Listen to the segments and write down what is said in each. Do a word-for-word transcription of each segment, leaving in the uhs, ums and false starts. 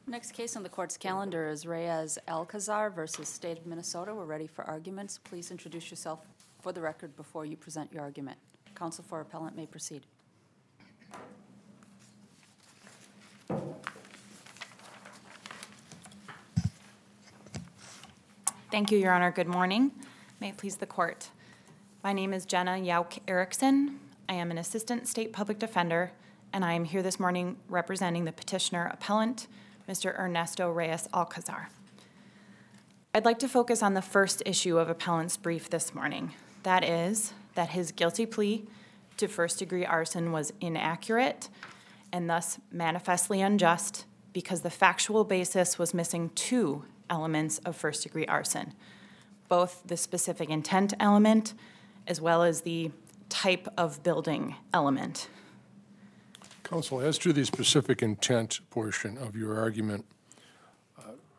Next case on the court's calendar is Reyes Alcazar versus State of Minnesota. We're ready for arguments. Please introduce yourself for the record before you present your argument. Counsel for appellant may proceed. Thank you, Your Honor. Good morning. May it please the court. My name is Jenna Yauk Erickson. I am an assistant state public defender, and I am here this morning representing the petitioner appellant, Mister Ernesto Reyes Alcazar. I'd like to focus on the first issue of appellant's brief this morning. That is that his guilty plea to first-degree arson was inaccurate and thus manifestly unjust because the factual basis was missing two elements of first-degree arson, both the specific intent element as well as the type of building element. Counsel, as to the specific intent portion of your argument, uh,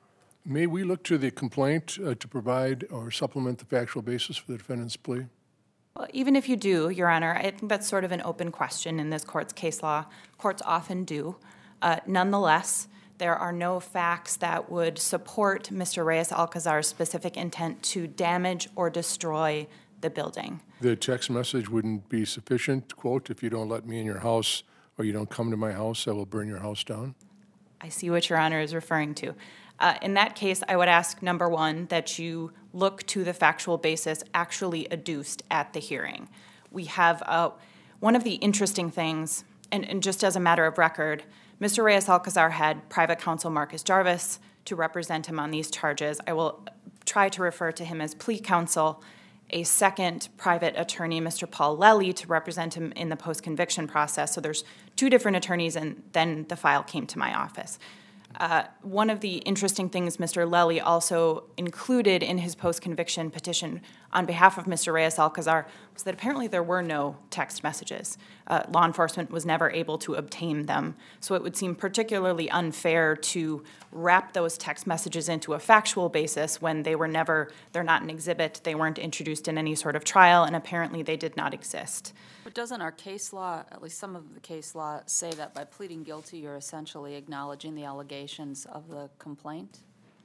may we look to the complaint uh, to provide or supplement the factual basis for the defendant's plea? Well, even if you do, Your Honor, I think that's sort of an open question in this court's case law. Courts often do. Uh, nonetheless, there are no facts that would support Mister Reyes Alcazar's specific intent to damage or destroy the building. The text message wouldn't be sufficient, quote, if you don't let me in your house or you don't come to my house, I will burn your house down? I see what Your Honor is referring to. Uh, in that case, I would ask, number one, that you look to the factual basis actually adduced at the hearing. We have uh, one of the interesting things, and, and just as a matter of record, Mister Reyes Alcazar had private counsel Marcus Jarvis to represent him on these charges. I will try to refer to him as plea counsel, a second private attorney, Mister Paul Lely, to represent him in the post-conviction process. So there's two different attorneys, and then the file came to my office. Uh, one of the interesting things Mister Lely also included in his post-conviction petition on behalf of Mister Reyes Alcazar was that apparently there were no text messages. Uh, law enforcement was never able to obtain them, so it would seem particularly unfair to wrap those text messages into a factual basis when they were never, they're not an exhibit, they weren't introduced in any sort of trial, and apparently they did not exist. But doesn't our case law, at least some of the case law, say that by pleading guilty, you're essentially acknowledging the allegations of the complaint?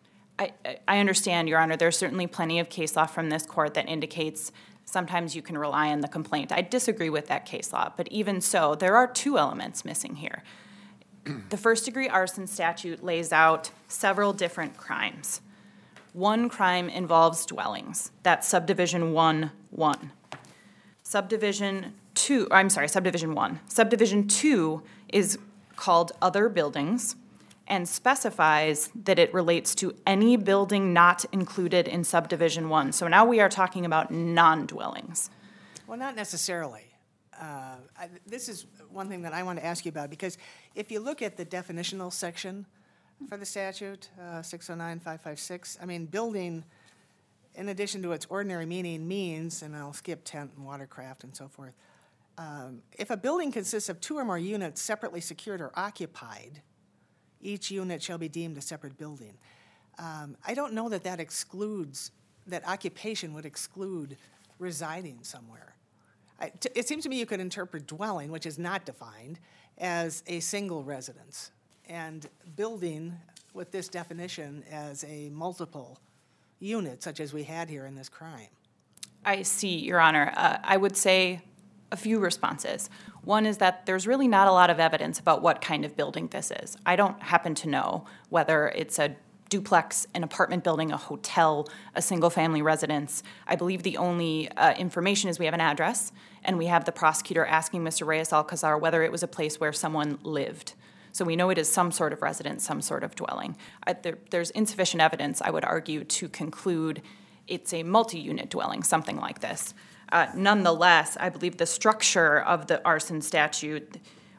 I, I understand, Your Honor. There's certainly plenty of case law from this court that indicates sometimes you can rely on the complaint. I disagree with that case law, but even so, there are two elements missing here. The first-degree arson statute lays out several different crimes. One crime involves dwellings. That's subdivision one one. Subdivision two, I'm sorry, subdivision one. Subdivision two is called other buildings and specifies that it relates to any building not included in subdivision one. So now we are talking about non-dwellings. Well, not necessarily. Uh, I, this is one thing that I want to ask you about, because if you look at the definitional section for the statute, uh, six oh nine five five six, I mean, building, in addition to its ordinary meaning, means, and I'll skip tent and watercraft and so forth, um, if a building consists of two or more units separately secured or occupied, each unit shall be deemed a separate building. Um, I don't know that that excludes, that occupation would exclude residing somewhere. I, t- it seems to me you could interpret dwelling, which is not defined, as a single residence, and building with this definition as a multiple unit, such as we had here in this crime. I see, Your Honor. Uh, I would say a few responses. One is that there's really not a lot of evidence about what kind of building this is. I don't happen to know whether it's a duplex, an apartment building, a hotel, a single-family residence. I believe the only uh, information is we have an address, and we have the prosecutor asking Mister Reyes Alcazar whether it was a place where someone lived. So we know it is some sort of residence, some sort of dwelling. I, there, there's insufficient evidence, I would argue, to conclude it's a multi-unit dwelling, something like this. Uh, nonetheless, I believe the structure of the arson statute,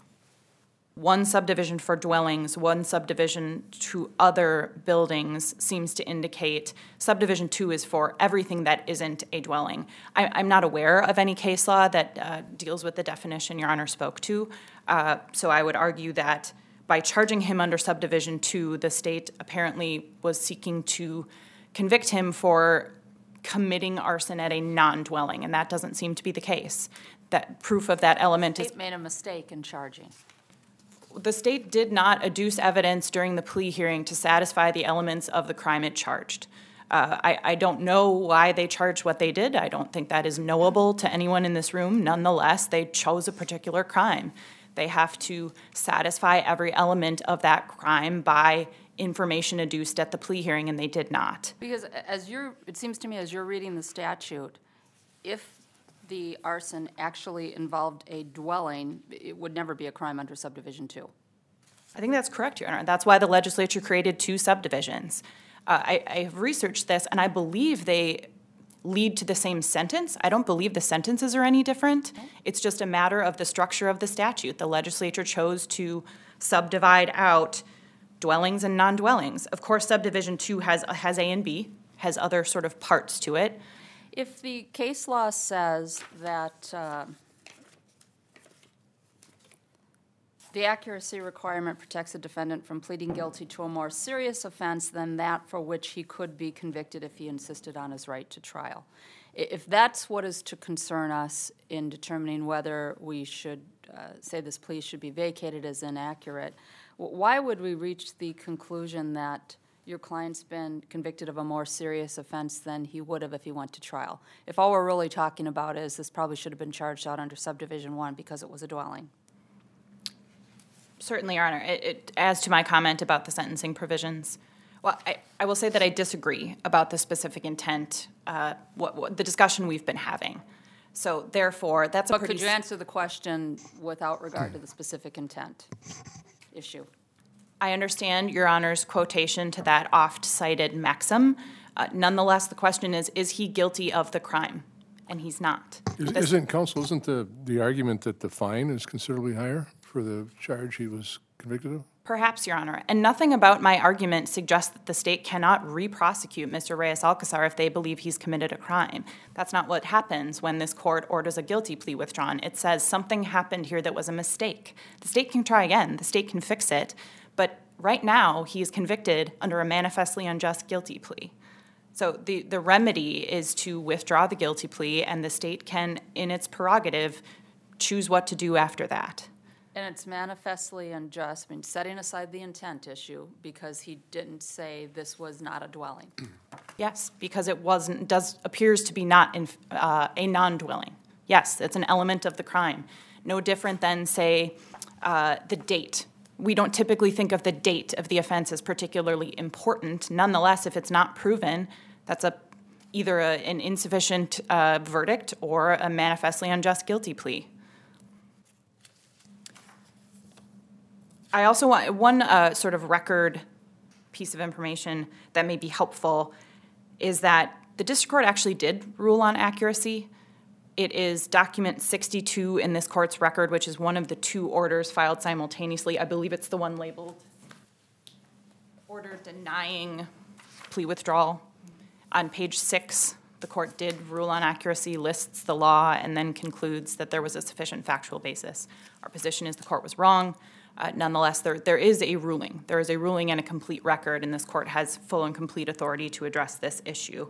one subdivision for dwellings, one subdivision to other buildings, seems to indicate subdivision two is for everything that isn't a dwelling. I, I'm not aware of any case law that uh, deals with the definition Your Honor spoke to, uh, so I would argue that by charging him under subdivision two, the state apparently was seeking to convict him for committing arson at a non-dwelling, and that doesn't seem to be the case. That proof of that element is... State made a mistake in charging. the state did not adduce evidence during the plea hearing to satisfy the elements of the crime it charged. Uh, I, I don't know why they charged what they did. I don't think that is knowable to anyone in this room. Nonetheless, they chose a particular crime. They have to satisfy every element of that crime by information adduced at the plea hearing, and they did not. Because as you're, it seems to me as you're reading the statute, if the arson actually involved a dwelling, it would never be a crime under subdivision two. I think that's correct, Your Honor. That's why the legislature created two subdivisions. Uh, I, I have researched this, and I believe they lead to the same sentence. I don't believe the sentences are any different. Okay. It's just a matter of the structure of the statute. The legislature chose to subdivide out dwellings and non-dwellings. Of course, subdivision two has, has A and B, has other sort of parts to it. If the case law says that uh, the accuracy requirement protects a defendant from pleading guilty to a more serious offense than that for which he could be convicted if he insisted on his right to trial. If that's what is to concern us in determining whether we should uh, say this plea should be vacated as inaccurate, why would we reach the conclusion that your client's been convicted of a more serious offense than he would have if he went to trial? If all we're really talking about is this probably should have been charged out under subdivision one because it was a dwelling. Certainly, Your Honor. It, it, as to my comment about the sentencing provisions, well, I, I will say that I disagree about the specific intent, uh, what, what the discussion we've been having. So, therefore, that's a but pretty... But could you answer the question without regard to the specific intent issue? I understand Your Honor's quotation to that oft-cited maxim. Uh, nonetheless, the question is, is he guilty of the crime? And he's not. Is, isn't, counsel, isn't the, the argument that the fine is considerably higher for the charge he was convicted of? Perhaps, Your Honor. And nothing about my argument suggests that the state cannot re-prosecute Mister Reyes-Alcazar if they believe he's committed a crime. That's not what happens when this court orders a guilty plea withdrawn. It says something happened here that was a mistake. The state can try again. The state can fix it. But right now, he is convicted under a manifestly unjust guilty plea. So the, the remedy is to withdraw the guilty plea, and the state can, in its prerogative, choose what to do after that. And it's manifestly unjust, I mean, setting aside the intent issue, because he didn't say this was not a dwelling. Yes, because it wasn't, does appears to be not in, uh, a non-dwelling. Yes, it's an element of the crime. No different than, say, uh, the date. We don't typically think of the date of the offense as particularly important. Nonetheless, if it's not proven, that's a either a, an insufficient uh, verdict or a manifestly unjust guilty plea. I also want one uh, sort of record piece of information that may be helpful is that the district court actually did rule on accuracy. It is document sixty-two in this court's record, which is one of the two orders filed simultaneously. I believe it's the one labeled order denying plea withdrawal. On page six, the court did rule on accuracy, lists the law, and then concludes that there was a sufficient factual basis. Our position is the court was wrong. Uh, nonetheless, there, there is a ruling. There is a ruling and a complete record, and this court has full and complete authority to address this issue.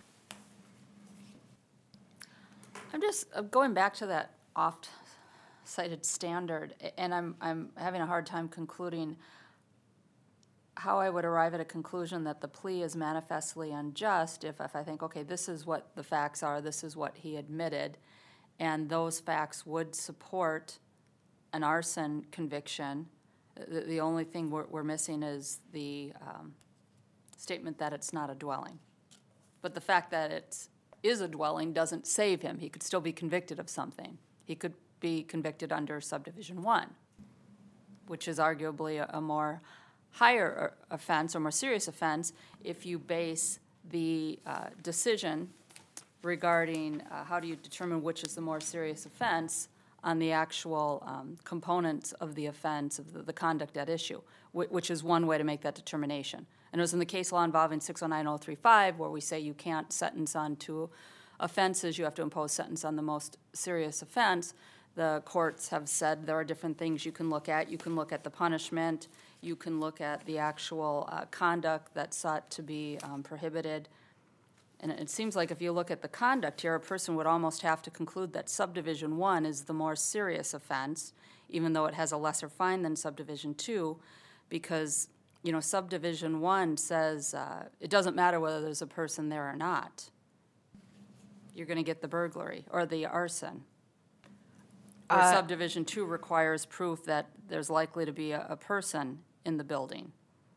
I'm just uh, going back to that oft-cited standard, and I'm, I'm having a hard time concluding how I would arrive at a conclusion that the plea is manifestly unjust if, if I think, okay, this is what the facts are, this is what he admitted, and those facts would support an arson conviction. The, the only thing we're, we're missing is the um, statement that it's not a dwelling. But the fact that it is a dwelling doesn't save him. He could still be convicted of something. He could be convicted under subdivision one, which is arguably a, a more higher offense or more serious offense if you base the uh, decision regarding uh, how do you determine which is the more serious offense on the actual um, components of the offense, of the, the conduct at issue, wh- which is one way to make that determination. And it was in the case law involving six oh nine oh three five where we say you can't sentence on two offenses, you have to impose sentence on the most serious offense. The courts have said there are different things you can look at. You can look at the punishment, you can look at the actual uh, conduct that's sought to be um, prohibited. And it seems like if you look at the conduct here, a person would almost have to conclude that subdivision one is the more serious offense, even though it has a lesser fine than subdivision two, because, you know, subdivision one says uh, it doesn't matter whether there's a person there or not. You're going to get the burglary or the arson. Or Uh, subdivision two requires proof that there's likely to be a, a person in the building.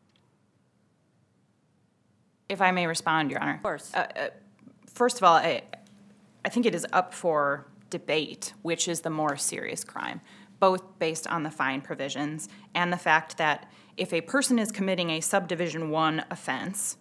If I may respond, Your Honor. Of course. Uh, uh, First of all, I, I think it is up for debate which is the more serious crime, both based on the fine provisions and the fact that if a person is committing a subdivision one offense,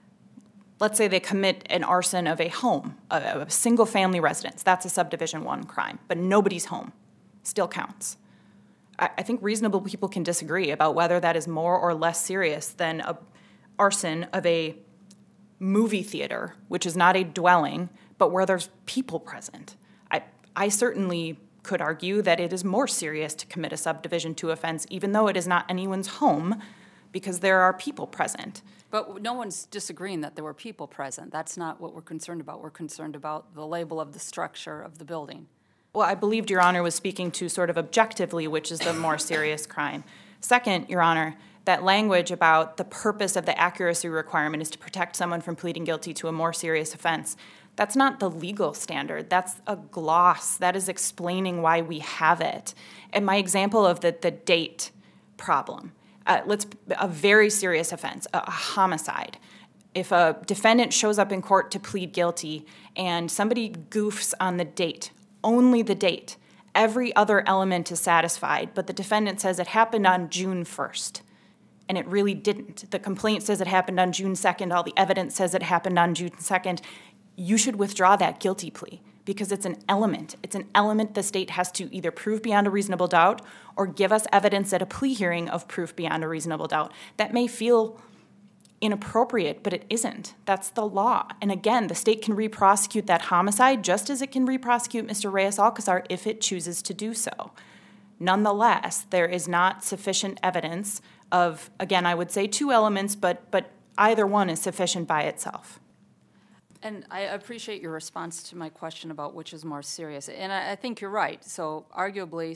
let's say they commit an arson of a home, a, a single-family residence, that's a subdivision one crime, but nobody's home, still counts. I, I think reasonable people can disagree about whether that is more or less serious than a arson of a movie theater, which is not a dwelling, but where there's people present. I, I certainly could argue that it is more serious to commit a subdivision two offense, even though it is not anyone's home, because there are people present. But no one's disagreeing that there were people present. That's not what we're concerned about. We're concerned about the label of the structure of the building. Well, I believed Your Honor was speaking to sort of objectively, which is the more serious crime. Second, Your Honor, that language about the purpose of the accuracy requirement is to protect someone from pleading guilty to a more serious offense. That's not the legal standard. That's a gloss. That is explaining why we have it. And my example of the, the date problem, uh, let's a very serious offense, a, a homicide. If a defendant shows up in court to plead guilty and somebody goofs on the date, only the date, every other element is satisfied, but the defendant says it happened on June first. And it really didn't. The complaint says it happened on June second. All the evidence says it happened on June second. You should withdraw that guilty plea because it's an element. It's an element the state has to either prove beyond a reasonable doubt or give us evidence at a plea hearing of proof beyond a reasonable doubt. That may feel inappropriate, but it isn't. That's the law. And again, the state can re-prosecute that homicide just as it can re-prosecute Mister Reyes-Alcazar if it chooses to do so. Nonetheless, there is not sufficient evidence of, again, I would say two elements, but but either one is sufficient by itself. And I appreciate your response to my question about which is more serious. And I, I think you're right. So arguably,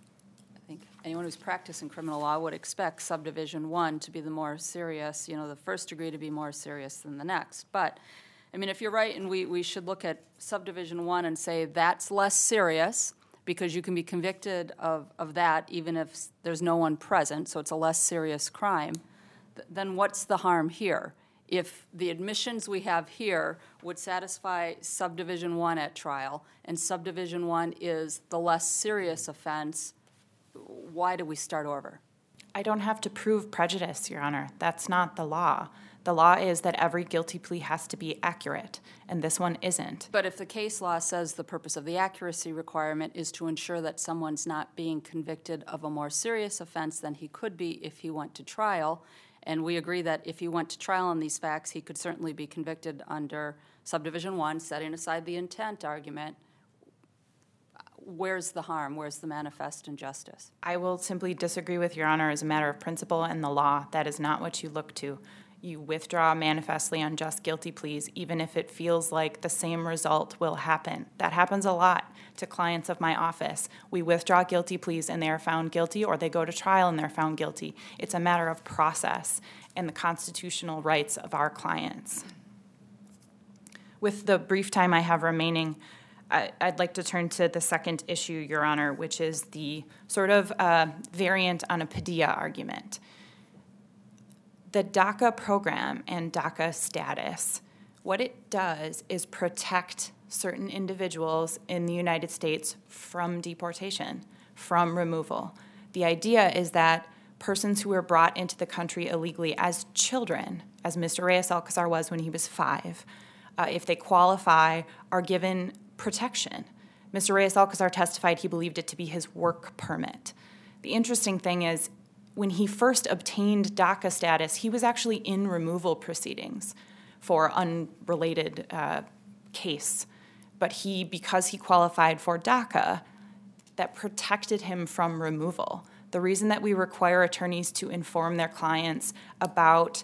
I think anyone who's practicing criminal law would expect subdivision one to be the more serious, you know, the first degree to be more serious than the next. But, I mean, if you're right, and we, we should look at subdivision one and say that's less serious, because you can be convicted of, of that even if there's no one present, so it's a less serious crime, th- then what's the harm here? If the admissions we have here would satisfy subdivision one at trial, and subdivision one is the less serious offense, why do we start over? I don't have to prove prejudice, Your Honor. That's not the law. The law is that every guilty plea has to be accurate, and this one isn't. But if the case law says the purpose of the accuracy requirement is to ensure that someone's not being convicted of a more serious offense than he could be if he went to trial, and we agree that if he went to trial on these facts, he could certainly be convicted under subdivision one, setting aside the intent argument, where's the harm? Where's the manifest injustice? I will simply disagree with Your Honor as a matter of principle and the law. That is not what you look to. You withdraw manifestly unjust guilty pleas even if it feels like the same result will happen. That happens a lot to clients of my office. We withdraw guilty pleas and they are found guilty, or they go to trial and they're found guilty. It's a matter of process and the constitutional rights of our clients. With the brief time I have remaining, I, I'd like to turn to the second issue, Your Honor, which is the sort of uh, variant on a Padilla argument. The DACA program and DACA status, what it does is protect certain individuals in the United States from deportation, from removal. The idea is that persons who were brought into the country illegally as children, as Mister Reyes-Alcazar was when he was five, uh, if they qualify, are given protection. Mister Reyes-Alcazar testified he believed it to be his work permit. The interesting thing is, when he first obtained DACA status, he was actually in removal proceedings for unrelated uh, case. But he, because he qualified for DACA, that protected him from removal. The reason that we require attorneys to inform their clients about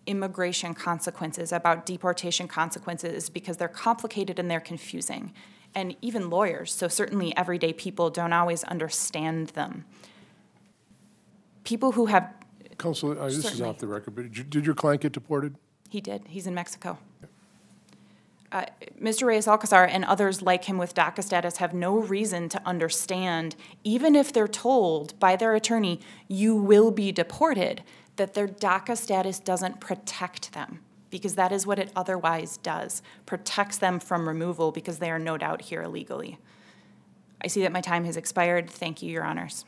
immigration consequences, about deportation consequences, is because they're complicated and they're confusing. and even lawyers, so certainly everyday people don't always understand them. People who have, Counsel, uh, this is Certainly. off the record, but did you- did your client get deported? he did, he's in Mexico. Uh, Mister Reyes-Alcazar and others like him with DACA status have no reason to understand, even if they're told by their attorney, you will be deported, that their DACA status doesn't protect them, because that is what it otherwise does, protects them from removal because they are no doubt here illegally. I see that my time has expired. Thank you, Your Honors.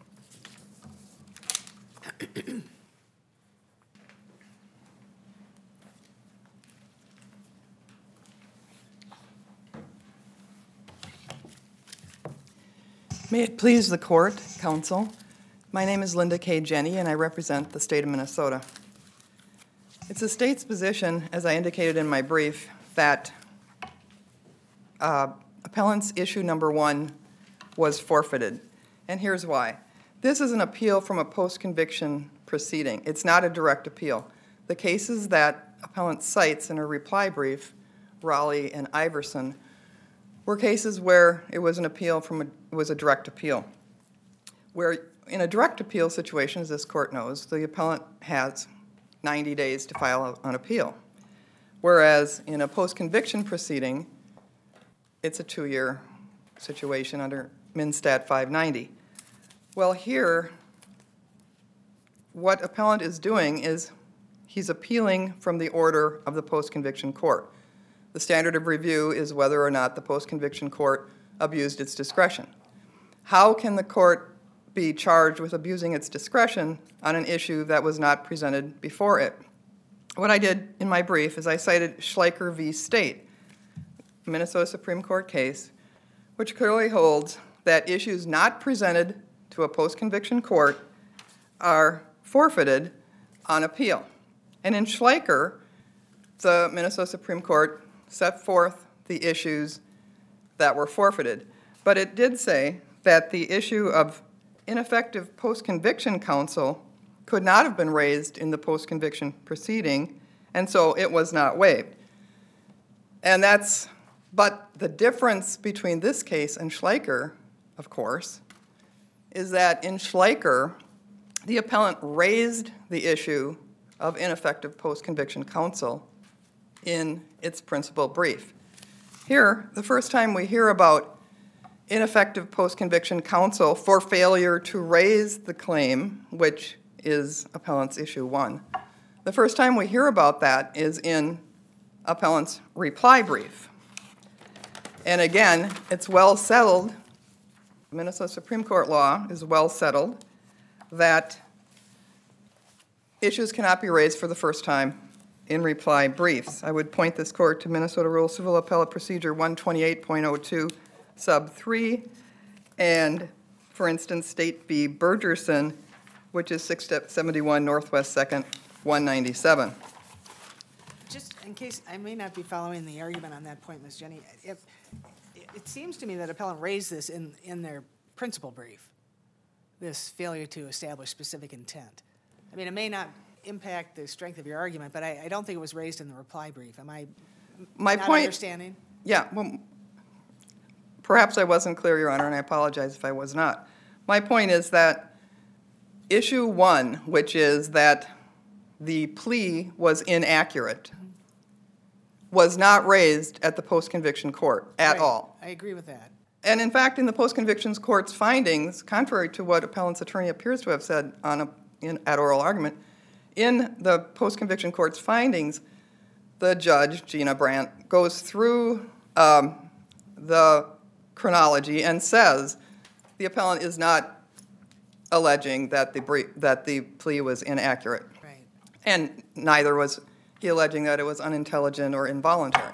May it please the court, counsel. My name is Linda K. Jenny, and I represent the state of Minnesota. It's the state's position, as I indicated in my brief, that uh, appellant's issue number one was forfeited. And here's why. This is an appeal from a post-conviction proceeding. It's not a direct appeal. The cases that appellant cites in her reply brief, Raleigh and Iverson, were cases where it was an appeal from a, it was a direct appeal. Where in a direct appeal situation, as this court knows, the appellant has ninety days to file an appeal. Whereas in a post-conviction proceeding, it's a two-year situation under MnStat five ninety. Well, here, what appellant is doing is he's appealing from the order of the post-conviction court. The standard of review is whether or not the post-conviction court abused its discretion. How can the court be charged with abusing its discretion on an issue that was not presented before it? What I did in my brief is I cited Schleicher v. State, a Minnesota Supreme Court case, which clearly holds that issues not presented to a post-conviction court are forfeited on appeal. And in Schleicher, the Minnesota Supreme Court set forth the issues that were forfeited. But it did say that the issue of ineffective post-conviction counsel could not have been raised in the post-conviction proceeding, and so it was not waived. And that's, but the difference between this case and Schleicher, of course, is that in Schleicher, the appellant raised the issue of ineffective post-conviction counsel in its principal brief. Here, the first time we hear about ineffective post-conviction counsel for failure to raise the claim, which is appellant's issue one, the first time we hear about that is in appellant's reply brief. And again, it's well settled, Minnesota Supreme Court law is well settled, that issues cannot be raised for the first time in reply briefs. I would point this court to Minnesota Rule Civil Appellate Procedure one twenty-eight point oh two, sub three, and, for instance, State v. Bergerson, which is six seventy-one Northwest second, one ninety-seven. Just in case, I may not be following the argument on that point, Miz Jenny. If, it seems to me that appellant raised this in, in their principal brief, this failure to establish specific intent. I mean, it may not impact the strength of your argument, but I, I don't think it was raised in the reply brief. Am I My not point, understanding? Yeah, well, perhaps I wasn't clear, Your Honor, and I apologize if I was not. My point is that issue one, which is that the plea was inaccurate, was not raised at the post-conviction court at Right. all. I agree with that. And in fact, in the post-conviction court's findings, contrary to what appellant's attorney appears to have said on a, in, at oral argument, in the post-conviction court's findings, the judge, Gina Brandt, goes through um, the chronology and says the appellant is not alleging that the, brief, that the plea was inaccurate. Right. And neither was he alleging that it was unintelligent or involuntary.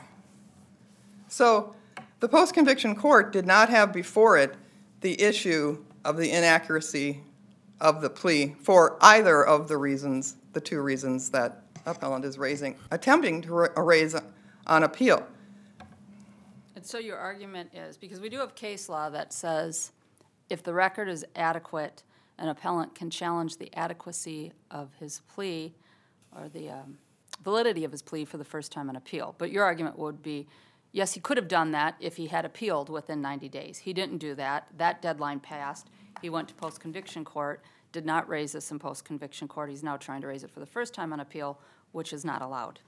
So the post-conviction court did not have before it the issue of the inaccuracy of the plea for either of the reasons, the two reasons that appellant is raising, attempting to ra- raise on appeal. And so your argument is, because we do have case law that says if the record is adequate, an appellant can challenge the adequacy of his plea or the um, validity of his plea for the first time on appeal. But your argument would be yes, he could have done that if he had appealed within ninety days. He didn't do that. That deadline passed. He went to post-conviction court, did not raise this in post-conviction court. He's now trying to raise it for the first time on appeal, which is not allowed.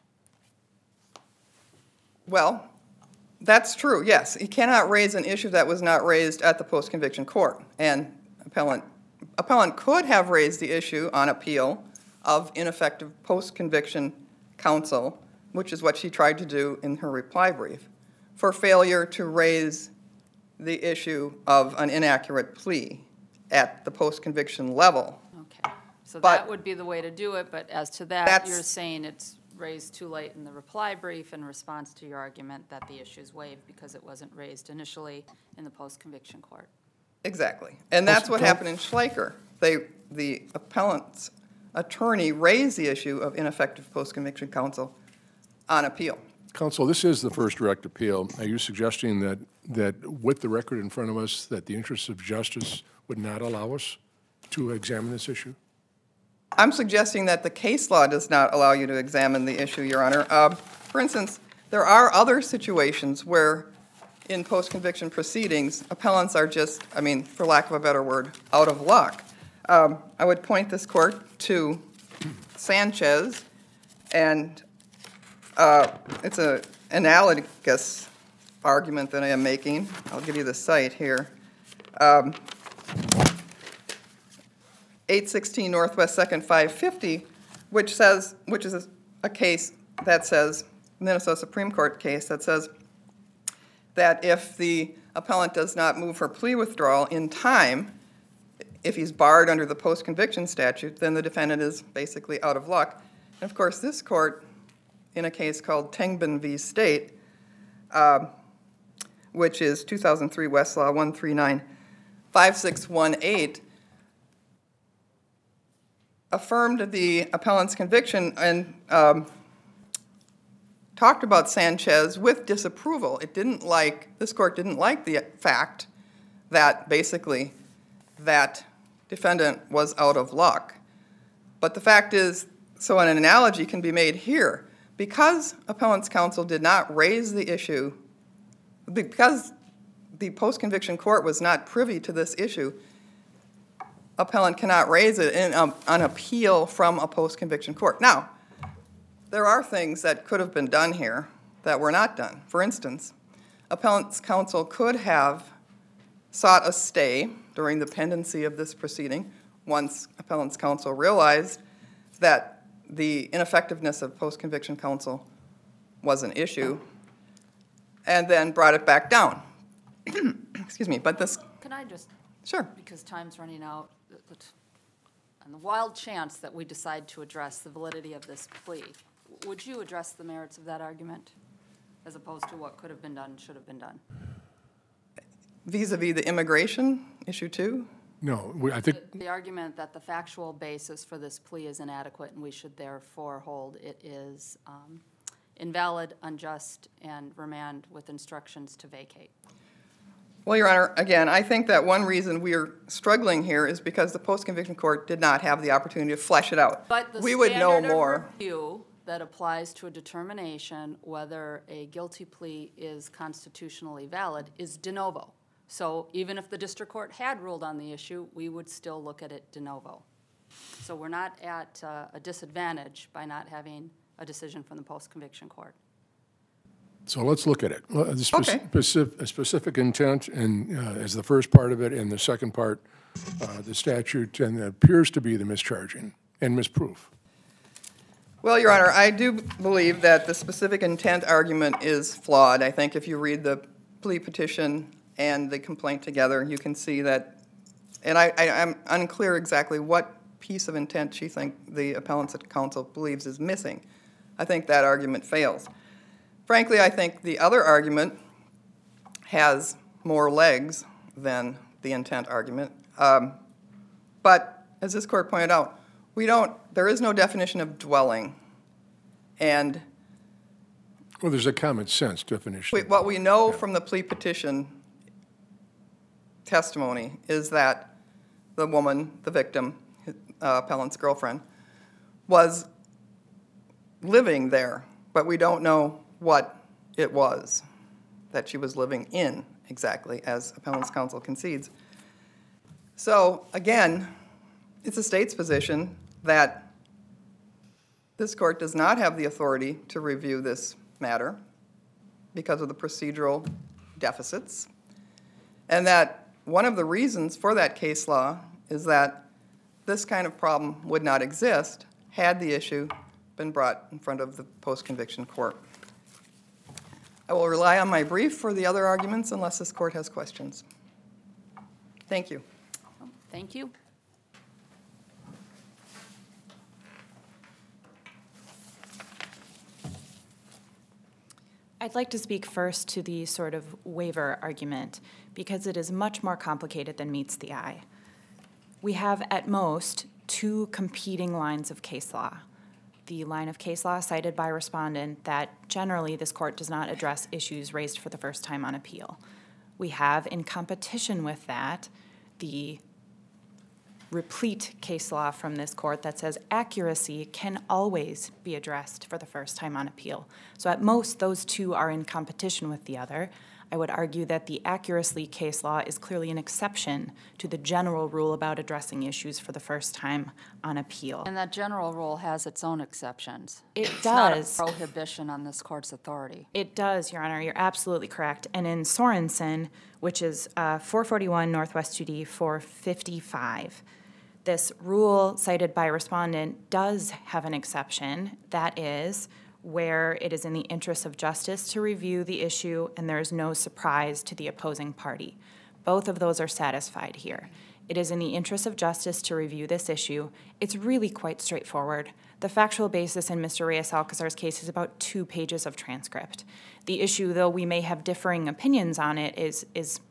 Well, that's true, yes. He cannot raise an issue that was not raised at the post-conviction court. And appellant, appellant could have raised the issue on appeal of ineffective post-conviction counsel, which is what she tried to do in her reply brief, for failure to raise the issue of an inaccurate plea at the post-conviction level. Okay, so But- that would be the way to do it, but as to that, That's- you're saying it's raised too late in the reply brief in response to your argument that the issue is waived because it wasn't raised initially in the post-conviction court. Exactly. And that's what happened in Schleicher. They, the appellant's attorney raised the issue of ineffective post-conviction counsel on appeal. Counsel, this is the first direct appeal. Are you suggesting that, that with the record in front of us, that the interests of justice would not allow us to examine this issue? I'm suggesting that the case law does not allow you to examine the issue, Your Honor. Uh, for instance, there are other situations where in post-conviction proceedings, appellants are just, I mean, for lack of a better word, out of luck. Um, I would point this court to Sanchez, and uh, it's an analogous argument that I am making. I'll give you the site here. Um, eight sixteen Northwest Second five fifty, which says, which is a, a case that says, Minnesota Supreme Court case that says that if the appellant does not move for plea withdrawal in time, if he's barred under the post-conviction statute, then the defendant is basically out of luck. And of course, this court, in a case called Tengbin v. State, uh, which is two thousand three Westlaw one three nine five six one eight, affirmed the appellant's conviction and um, talked about Sanchez with disapproval. It didn't like, this court didn't like the fact that basically that defendant was out of luck. But the fact is, so an analogy can be made here. Because appellant's counsel did not raise the issue, because the post-conviction court was not privy to this issue, appellant cannot raise it in um, an appeal from a post-conviction court. Now, there are things that could have been done here that were not done. For instance, appellant's counsel could have sought a stay during the pendency of this proceeding once appellant's counsel realized that the ineffectiveness of post-conviction counsel was an issue, and then brought it back down. Excuse me, but this, Can I just, sure. because time's running out, on the wild chance that we decide to address the validity of this plea, would you address the merits of that argument as opposed to what could have been done, should have been done? Vis-a-vis the immigration issue too? No, we- I think, The, the argument that the factual basis for this plea is inadequate and we should therefore hold it is um, invalid, unjust, and remand with instructions to vacate. Well, Your Honor, again, I think that one reason we are struggling here is because the post-conviction court did not have the opportunity to flesh it out. But the We would know standard of more. review that applies to a determination whether a guilty plea is constitutionally valid is de novo. So even if the district court had ruled on the issue, we would still look at it de novo. So we're not at uh, a disadvantage by not having a decision from the post-conviction court. so let's look at it. Well, the spec- Okay. specific, specific intent and, uh, as the first part of it, and the second part, uh, the statute, and it appears to be the mischarging and misproof. Well, Your Honor, I do believe that the specific intent argument is flawed. I think if you read the plea petition and the complaint together, you can see that, and I, I, I'm unclear exactly what piece of intent she think the appellant's counsel believes is missing. I think that argument fails. Frankly, I think the other argument has more legs than the intent argument. Um, but as this court pointed out, we don't, there is no definition of dwelling. And Well, there's a common sense definition. we, what we know from the plea petition testimony is that the woman, the victim, uh, appellant's girlfriend, was living there, but we don't know what it was. that she was living in exactly, as appellant's counsel concedes. So, again, it's the state's position that this court does not have the authority to review this matter because of the procedural deficits, and that one of the reasons for that case law is that this kind of problem would not exist had the issue been brought in front of the post-conviction court. I will rely on my brief for the other arguments unless this court has questions. Thank you. Thank you. I'd like to speak first to the sort of waiver argument because it is much more complicated than meets the eye. We have at most two competing lines of case law. The line of case law cited by respondent that generally this court does not address issues raised for the first time on appeal. We have in competition with that the replete case law from this court that says accuracy can always be addressed for the first time on appeal. So at most, those two are in competition with the other. I would argue that the accuracy case law is clearly an exception to the general rule about addressing issues for the first time on appeal. And that general rule has its own exceptions. It It's does. not a prohibition on this court's authority. It does, Your Honor. You're absolutely correct. And in Sorensen, which is uh, four forty-one Northwest two D four fifty-five, this rule cited by respondent does have an exception. That is where it is in the interest of justice to review the issue and there is no surprise to the opposing party. Both of those are satisfied here. It is in the interest of justice to review this issue. It's really quite straightforward. The factual basis in Mister Reyes-Alcazar's case is about two pages of transcript. The issue, though we may have differing opinions on it, is, is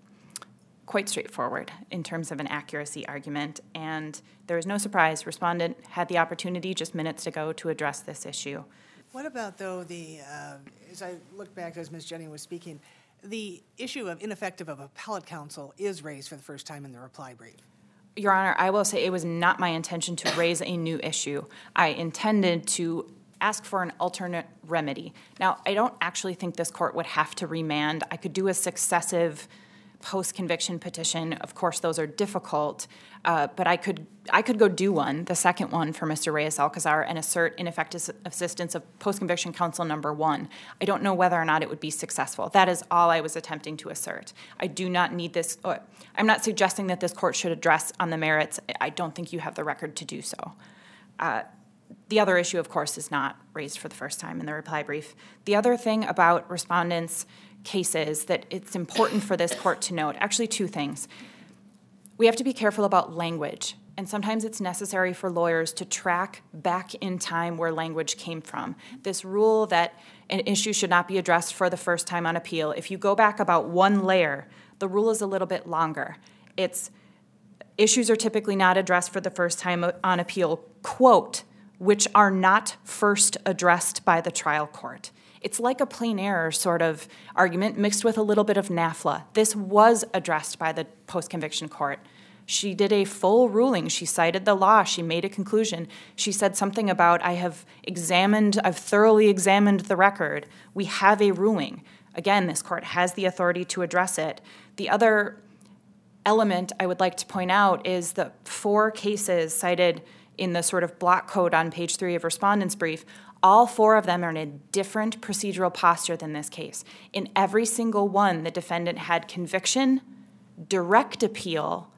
quite straightforward in terms of an accuracy argument, and there is no surprise. Respondent had the opportunity just minutes ago to address this issue. What about, though, the, uh, as I look back as Miz Jenny was speaking, the issue of ineffective of appellate counsel is raised for the first time in the reply brief? Your Honor, I will say it was not my intention to raise a new issue. I intended to ask for an alternate remedy. Now, I don't actually think this court would have to remand. I could do a successive post-conviction petition. Of course, those are difficult, uh, but I could I could go do one, the second one for Mister Reyes-Alcazar, and assert ineffective assistance of post-conviction counsel number one. I don't know whether or not it would be successful. That is all I was attempting to assert. I do not need this. Uh, I'm not suggesting that this court should address on the merits. I don't think you have the record to do so. Uh, The other issue, of course, is not raised for the first time in the reply brief. The other thing about respondents' cases that it's important for this court to note, actually two things. We have to be careful about language, and sometimes it's necessary for lawyers to track back in time where language came from. This rule that an issue should not be addressed for the first time on appeal, if you go back about one layer, the rule is a little bit longer. It's issues are typically not addressed for the first time on appeal, quote, which are not first addressed by the trial court. It's like a plain error sort of argument mixed with a little bit of NAFLA. This was addressed by the post-conviction court. She did a full ruling. She cited the law. She made a conclusion. She said something about, I have examined, I've thoroughly examined the record. We have a ruling. Again, this court has the authority to address it. The other element I would like to point out is the four cases cited in the sort of block code on page three of respondent's brief. All four of them are in a different procedural posture than this case. In every single one, the defendant had conviction, direct appeal,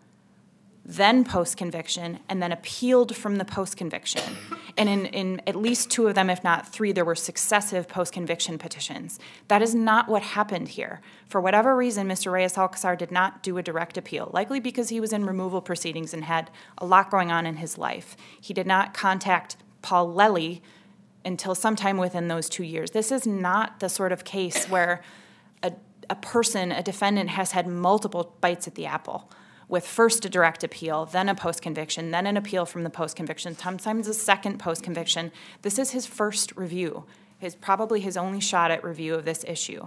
then post-conviction, and then appealed from the post-conviction. And in, in at least two of them, if not three, there were successive post-conviction petitions. That is not what happened here. For whatever reason, Mister Reyes-Alcazar did not do a direct appeal, likely because he was in removal proceedings and had a lot going on in his life. He did not contact Paul Lely until sometime within those two years. This is not the sort of case where a, a person, a defendant, has had multiple bites at the apple, with first a direct appeal, then a post-conviction, then an appeal from the post-conviction, sometimes a second post-conviction. This is his first review, his probably his only shot at review of this issue.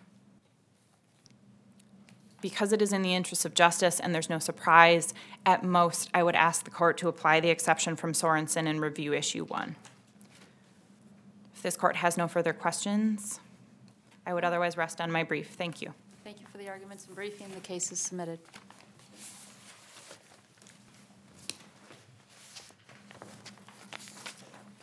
Because it is in the interest of justice and there's no surprise, at most I would ask the court to apply the exception from Sorensen and review issue one. If this court has no further questions. I would otherwise rest on my brief. Thank you. Thank you for the arguments and briefing. The case is submitted.